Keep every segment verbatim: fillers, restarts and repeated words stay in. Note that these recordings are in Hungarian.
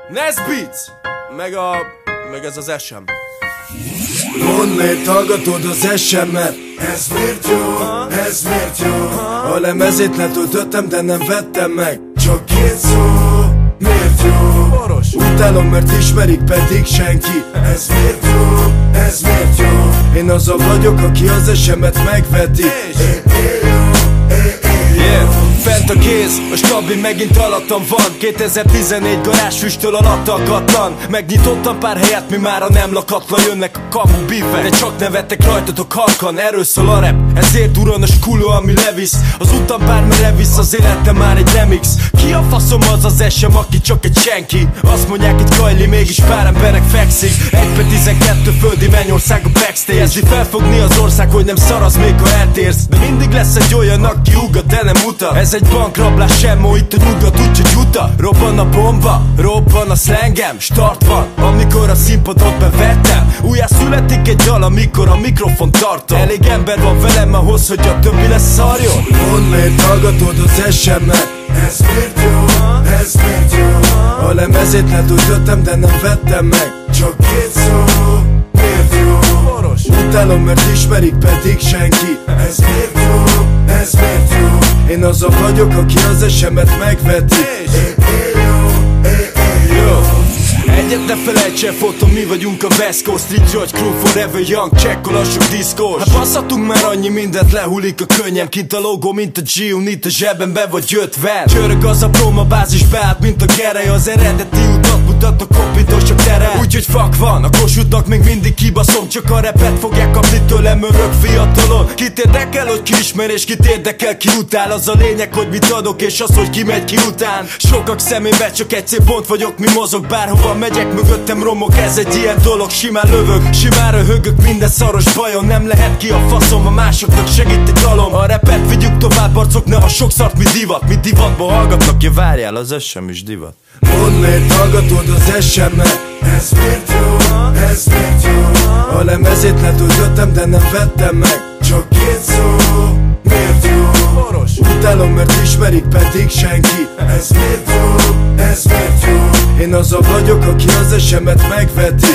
Nesbeats! Meg a... meg ez az esem. Mondd, miért hallgatod az esemet? Ez miért jó? Ez miért jó? A lemezét letöltöttem, de nem vettem meg. Csak két szó, miért jó? Boros. Utálom, mert ismerik, pedig senki. Ez miért jó? Ez miért jó? Én az a vagyok, aki az esemet megveti. Yeah. Fent a kéz, a stabil megint alattam van. kétezer-tizennégy garázsfüsttől alatt akadtan. Megnyitottam pár helyet, mi mára nem lakatlan. Jönnek a kamu bífek, de csak nevettek rajtatok halkan. Erről szól a rap, ezért uran a skuló, ami levisz. Az utam bármire visz, az életem már egy remix. Ki a faszom az az esem, aki csak egy senki? Azt mondják egy Kajli, mégis pár embernek fekszik. egy per tizenkettő földi mennyország a backstage. Ezzi felfogni az ország, hogy nem szar az még, ha eltérsz. De mindig lesz egy olyan, aki ugat, de nem mutat. Ez egy bankrablás, semmo, itt a nyugat, úgyhogy uta. Robban a bomba, robban a szlengem. Start van, amikor a színpadot bevettem. Újjá születik egy dal, amikor a mikrofon tartom. Elég ember van velem ahhoz, hogy a többi lesz szarjon. Mondd, miért hallgatod az esemet? Ez miért jó? Ez miért jó? A lemezét letöltöttem, de nem vettem meg. Csak két szó, miért jó? Boros. Utálom, mert ismerik, pedig senki. Ez miért jó? Ez miért jó? Én az a vagyok, aki az esemet megveti. Egyet ne felejts el, fotom, mi vagyunk a West Coast Street George Crew, forever young, csekkol a sok diszkós. Hát basszatunk már annyi mindent, lehullik a könnyem. Kint a logó, mint a G-Unit, a zsebembe vagy ötven. Csörög az a proma bázis, beállt, mint a gerej. Az eredeti utat mutat a kopitos, csak tere. Úgyhogy fuck van, a Kossuthnak még mindig kibaszom. Csak a repet fogják kapni tőlem örök fiatalon. Kit érdekel, hogy ki ismer, és kit érdekel, ki utál. Az a lényeg, hogy mit adok, és az, hogy ki megy ki után. Sokak szemébe csak egy szép pont vagyok, mi mozog bárhova megyek, mögöttem romok, ez egy ilyen dolog. Simán lövök, simán röhögök, minden szaros bajon. Nem lehet ki a faszom, a másoknak segít egy dalom. A repet vigyük tovább, arcok, ne a sok szart, mi divat. Mi divatba hallgatnak, ja várjál, az esem is divat. Mondd, miért hallgatod az esemet? Ez miért jó? Ez miért jó? A lemezét letöltöttem, de nem vettem meg. Csak két szó, miért jó? Boros. Utálom, mert ismerik, pedig senki. Ez miért jó? Ez miért jó? Én az a vagyok, aki az esemet megveti.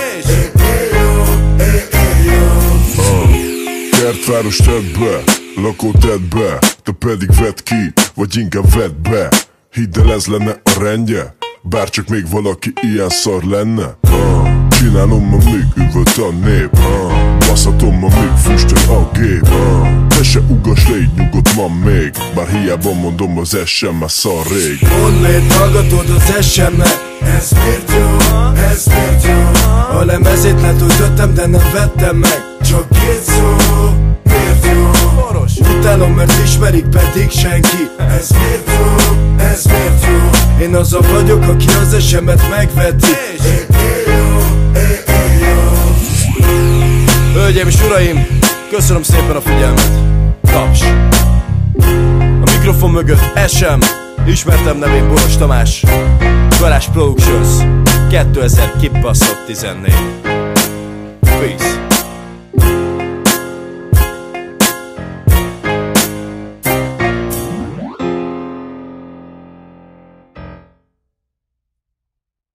Kertváros tedd be, lakó tedd be, te pedig vedd ki, vagy inkább vedd be. Hidd el, ez lenne a rendje, bárcsak még valaki ilyen szar lenne. uh, Csinálom, amíg üvölt a nép, uh, baszhatom, amíg füstöl a gép. uh, Te se ugass le, így nyugodt van még, bár hiába mondom, az esem már szar rég. Mondd, miért hallgatod az esemet? Ez miért jó? Ez miért jó? A lemezét letöltöttem, de nem vettem meg. Csak két szó, miért jó? Boros. Utálom, mert ismerik, pedig senki. Ez miért jó? Ez miért jó? Én az a vagyok, aki az esemet megveti. Hölgyeim és uraim, köszönöm szépen a figyelmet. Taps. A mikrofon mögött esem, ismertem nevén Boros Tamás. Garázs Productions, kétezer kibaszott tizennégy. Peace.